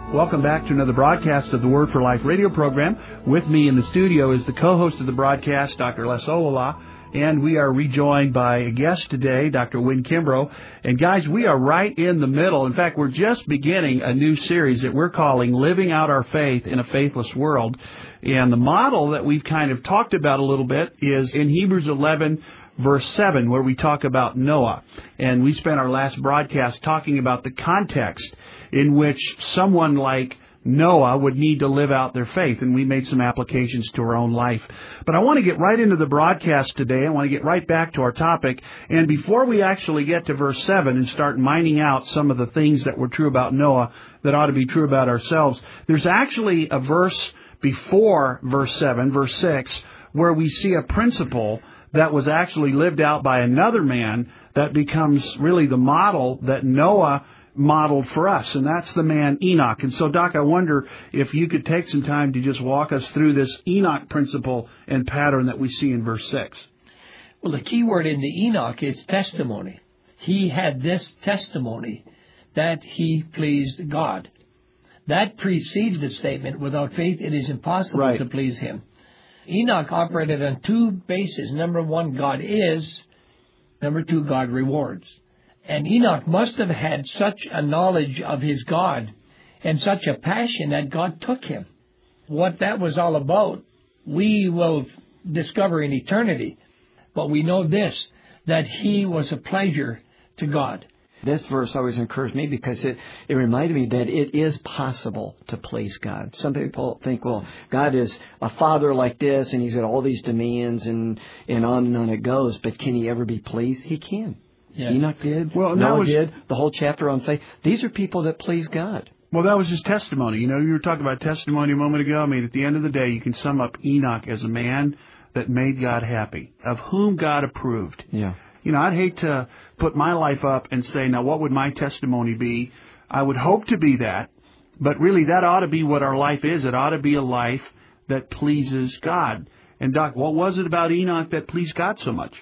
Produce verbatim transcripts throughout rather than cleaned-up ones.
Welcome back to another broadcast of the Word for Life radio program. With me in the studio is the co-host of the broadcast, Doctor Les Olala, and we are rejoined by a guest today, Doctor Win Kimbrough. And guys, we are right in the middle. In fact, we're just beginning a new series that we're calling Living Out Our Faith in a Faithless World. And the model that we've kind of talked about a little bit is in Hebrews eleven, verse seven, where we talk about Noah. And we spent our last broadcast talking about the context in which someone like Noah would need to live out their faith, and we made some applications to our own life. But I want to get right into the broadcast today. I want to get right back to our topic. And before we actually get to verse seven and start mining out some of the things that were true about Noah that ought to be true about ourselves, there's actually a verse before verse seven, verse six, where we see a principle that was actually lived out by another man that becomes really the model that Noah modeled for us, and that's the man Enoch. And so, Doc, I wonder if you could take some time to just walk us through this Enoch principle and pattern that we see in verse six. Well, the key word in the Enoch is testimony. He had this testimony that he pleased God. That precedes the statement, without faith it is impossible right. to please him. Enoch operated on two bases. Number one, God is. Number two, God rewards. And Enoch must have had such a knowledge of his God and such a passion that God took him. What that was all about, we will discover in eternity. But we know this, that he was a pleasure to God. This verse always encouraged me because it, it reminded me that it is possible to please God. Some people think, well, God is a father like this, and he's got all these demands, and, and on and on it goes. But can he ever be pleased? He can. Yeah. Enoch did. Well, Noah was, did. The whole chapter on faith. These are people that please God. Well, that was his testimony. You know, you were talking about testimony a moment ago. I mean, at the end of the day, you can sum up Enoch as a man that made God happy, of whom God approved. Yeah. You know, I'd hate to put my life up and say, now, what would my testimony be? I would hope to be that, but really that ought to be what our life is. It ought to be a life that pleases God. And, Doc, what was it about Enoch that pleased God so much?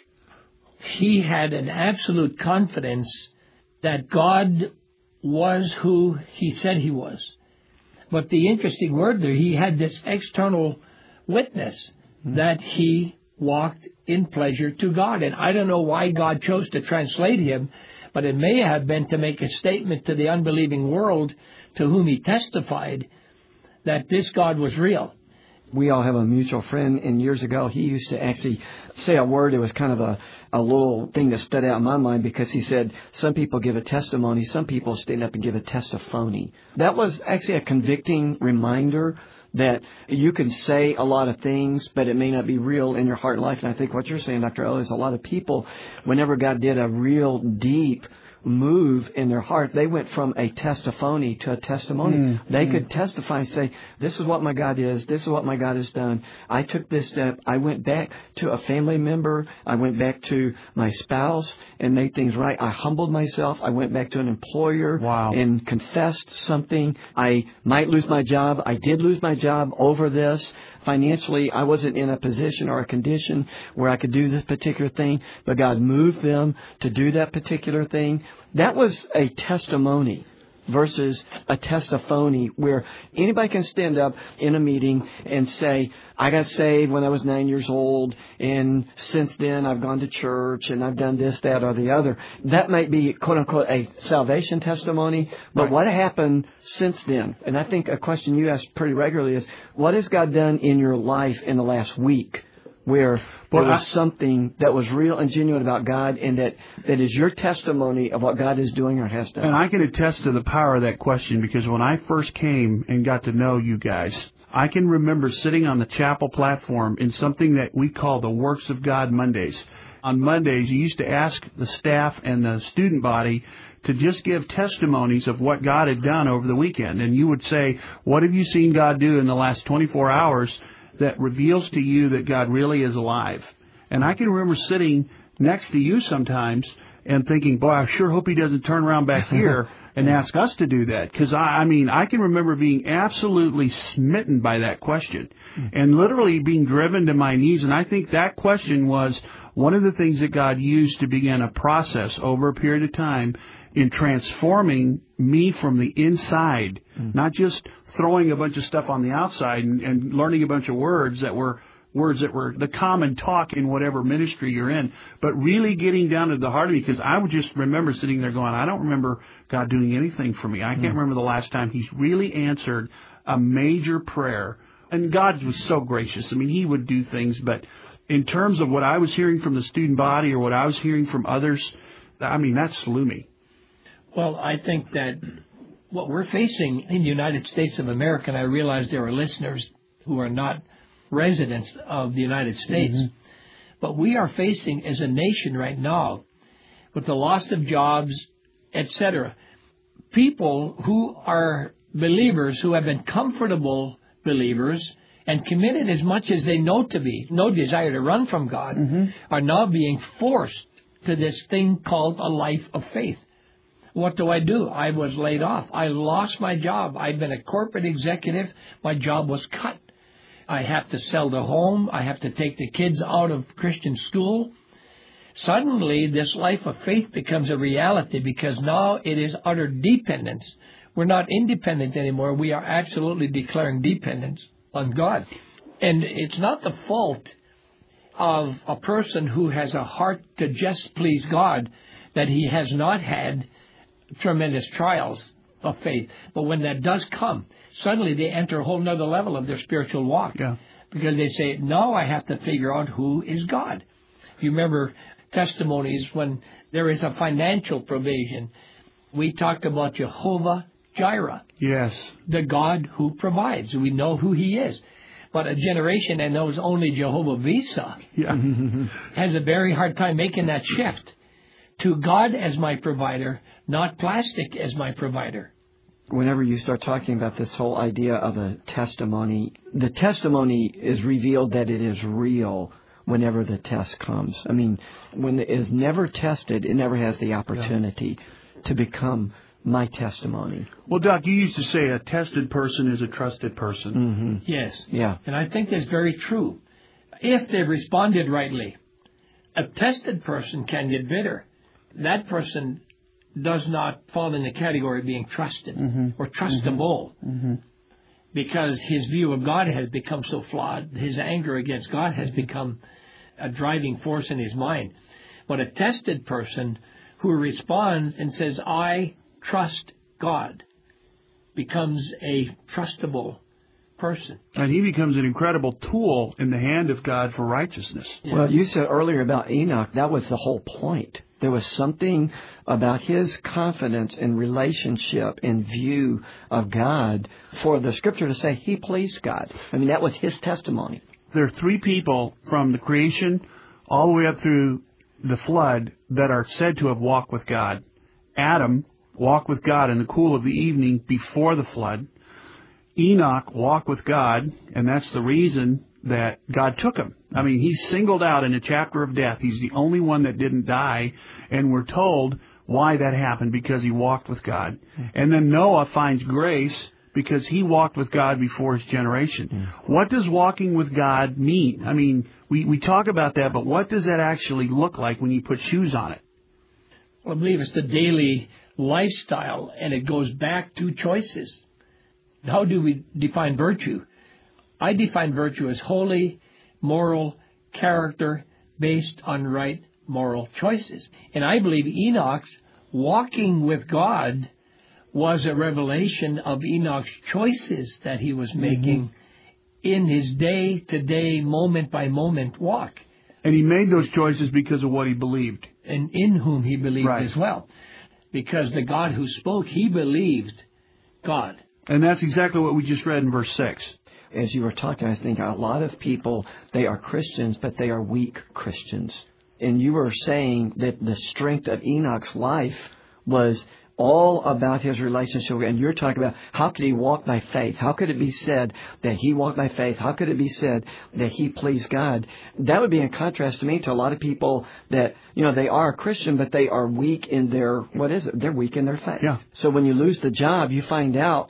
He had an absolute confidence that God was who he said he was. But the interesting word there, he had this external witness mm-hmm. that he walked in pleasure to God. And I don't know why God chose to translate him, but it may have been to make a statement to the unbelieving world to whom he testified that this God was real. We all have a mutual friend, and years ago he used to actually say a word. It was kind of a, a little thing that stood out in my mind because he said, some people give a testimony, some people stand up and give a testaphony. That was actually a convicting reminder that you can say a lot of things, but it may not be real in your heart and life. And I think what you're saying, Doctor O, is a lot of people, whenever God did a real deep move in their heart, they went from a testaphony to a testimony. Mm, they mm. could testify and say, this is what my God is. This is what my God has done. I took this step. I went back to a family member. I went back to my spouse and made things right. I humbled myself. I went back to an employer wow. and confessed something. I might lose my job. I did lose my job over this. Financially, I wasn't in a position or a condition where I could do this particular thing, but God moved them to do that particular thing. That was a testimony versus a testaphony where anybody can stand up in a meeting and say, I got saved when I was nine years old, and since then I've gone to church and I've done this, that, or the other. That might be, quote unquote, a salvation testimony, but right. what happened since then? And I think a question you ask pretty regularly is, what has God done in your life in the last week where well, there was I, something that was real and genuine about God, and that, that is your testimony of what God is doing or has done? And I can attest to the power of that question, because when I first came and got to know you guys, I can remember sitting on the chapel platform in something that we call the Works of God Mondays. On Mondays, you used to ask the staff and the student body to just give testimonies of what God had done over the weekend. And you would say, what have you seen God do in the last twenty-four hours that reveals to you that God really is alive? And I can remember sitting next to you sometimes and thinking, boy, I sure hope he doesn't turn around back here and ask us to do that. Because, I, I mean, I can remember being absolutely smitten by that question and literally being driven to my knees. And I think that question was one of the things that God used to begin a process over a period of time in transforming me from the inside, mm-hmm. not just throwing a bunch of stuff on the outside and, and learning a bunch of words that were words that were the common talk in whatever ministry you're in, but really getting down to the heart of me, because I would just remember sitting there going, I don't remember God doing anything for me. I can't mm-hmm. remember the last time He's really answered a major prayer. And God was so gracious. I mean, He would do things, but in terms of what I was hearing from the student body or what I was hearing from others, I mean, that slew me. Well, I think that what we're facing in the United States of America, and I realize there are listeners who are not residents of the United States, mm-hmm. but we are facing as a nation right now, with the loss of jobs, et cetera, people who are believers, who have been comfortable believers and committed as much as they know to be, no desire to run from God, mm-hmm. are now being forced to this thing called a life of faith. What do I do? I was laid off. I lost my job. I'd been a corporate executive. My job was cut. I have to sell the home. I have to take the kids out of Christian school. Suddenly, this life of faith becomes a reality, because now it is utter dependence. We're not independent anymore. We are absolutely declaring dependence on God. And it's not the fault of a person who has a heart to just please God that he has not had tremendous trials of faith. But when that does come, suddenly they enter a whole nother level of their spiritual walk. Yeah. Because they say, now I have to figure out who is God. You remember testimonies when there is a financial provision. We talked about Jehovah Jireh. Yes. The God who provides. We know who He is. But a generation that knows only Jehovah Visa yeah. has a very hard time making that shift to God as my provider, not plastic as my provider. Whenever you start talking about this whole idea of a testimony, the testimony is revealed that it is real whenever the test comes. I mean, when it is never tested, it never has the opportunity yeah. to become my testimony. Well, Doc, you used to say a tested person is a trusted person. Mm-hmm. Yes. Yeah. And I think that's very true. If they've responded rightly, a tested person can get bitter. That person does not fall in the category of being trusted mm-hmm. or trustable mm-hmm. because his view of God has become so flawed. His anger against God has become a driving force in his mind. But a tested person who responds and says, I trust God, becomes a trustable person. And he becomes an incredible tool in the hand of God for righteousness. Yeah. Well, you said earlier about Enoch, that was the whole point. There was something about his confidence and relationship and view of God for the Scripture to say he pleased God. I mean, that was his testimony. There are three people from the creation all the way up through the flood that are said to have walked with God. Adam walked with God in the cool of the evening before the flood. Enoch walked with God, and that's the reason that God took him. I mean, he's singled out in a chapter of death. He's the only one that didn't die, and we're told why that happened, because he walked with God. And then Noah finds grace because he walked with God before his generation. Mm. What does walking with God mean? I mean, we, we talk about that, but what does that actually look like when you put shoes on it? Well, I believe it's the daily lifestyle, and it goes back to choices. How do we define virtue? I define virtue as holy, moral character based on right moral choices. And I believe Enoch's walking with God was a revelation of Enoch's choices that he was making mm-hmm. in his day-to-day, moment-by-moment walk. And he made those choices because of what he believed. And in whom he believed right. as well. Because the God who spoke, he believed God. And that's exactly what we just read in verse six. As you were talking, I think a lot of people, they are Christians, but they are weak Christians. And you were saying that the strength of Enoch's life was all about his relationship. And you're talking about how could he walk by faith? How could it be said that he walked by faith? How could it be said that he pleased God? That would be in contrast to me to a lot of people that, you know, they are a Christian, but they are weak in their, what is it? They're weak in their faith. Yeah. So when you lose the job, you find out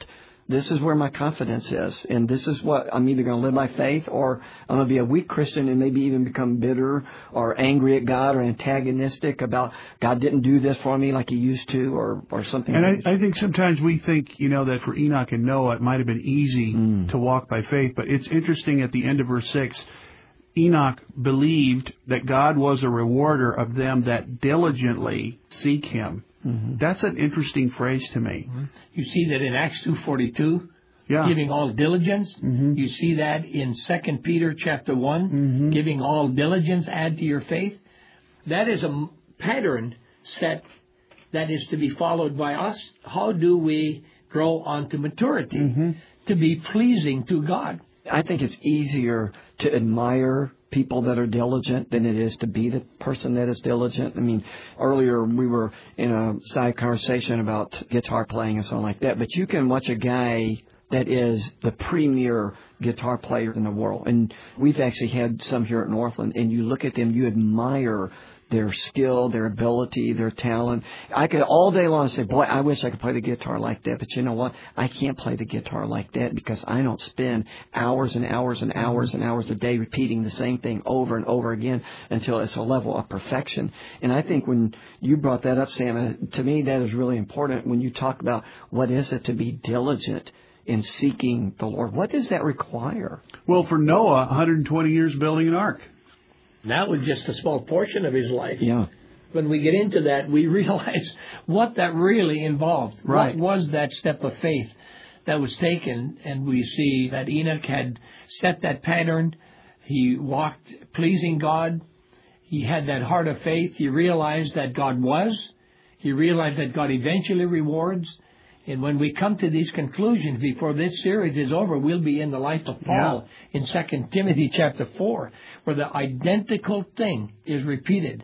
this is where my confidence is, and this is what I'm either going to live by faith, or I'm going to be a weak Christian and maybe even become bitter or angry at God or antagonistic about God didn't do this for me like He used to, or, or something. And I, I think sometimes we think, you know, that for Enoch and Noah it might have been easy mm. to walk by faith, but it's interesting at the end of verse six, Enoch believed that God was a rewarder of them that diligently seek Him. Mm-hmm. That's an interesting phrase to me. Mm-hmm. You see that in Acts two forty-two, yeah. giving all diligence. Mm-hmm. You see that in Second Peter chapter one, mm-hmm. giving all diligence, add to your faith. That is a pattern set that is to be followed by us. How do we grow onto maturity mm-hmm. to be pleasing to God? I think it's easier to admire people that are diligent than it is to be the person that is diligent. I mean, earlier we were in a side conversation about guitar playing and so on like that, but you can watch a guy that is the premier guitar player in the world. And we've actually had some here at Northland, and you look at them, you admire their skill, their ability, their talent. I could all day long say, boy, I wish I could play the guitar like that. But you know what? I can't play the guitar like that because I don't spend hours and hours and hours and hours a day repeating the same thing over and over again until it's a level of perfection. And I think when you brought that up, Sam, to me that is really important when you talk about what is it to be diligent in seeking the Lord. What does that require? Well, for Noah, one hundred twenty years building an ark. That was just a small portion of his life. Yeah. When we get into that, we realize what that really involved. Right. What was that step of faith that was taken? And we see that Enoch had set that pattern. He walked pleasing God. He had that heart of faith. He realized that God was. He realized that God eventually rewards. And when we come to these conclusions before this series is over, we'll be in the life of Paul yeah. in Second Timothy chapter four, where the identical thing is repeated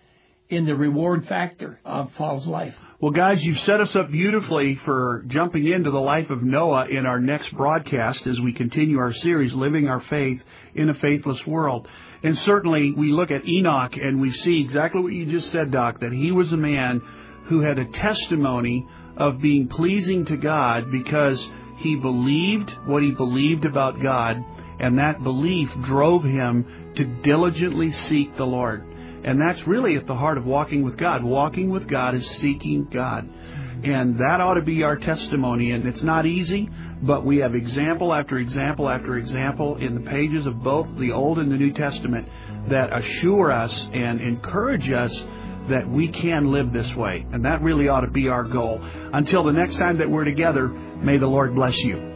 in the reward factor of Paul's life. Well, guys, you've set us up beautifully for jumping into the life of Noah in our next broadcast as we continue our series, Living Our Faith in a Faithless World. And certainly we look at Enoch and we see exactly what you just said, Doc, that he was a man who had a testimony of being pleasing to God because he believed what he believed about God, and that belief drove him to diligently seek the Lord. And that's really at the heart of walking with God. Walking with God is seeking God. And that ought to be our testimony. And it's not easy, but we have example after example after example in the pages of both the Old and the New Testament that assure us and encourage us that we can live this way. And that really ought to be our goal. Until the next time that we're together, may the Lord bless you.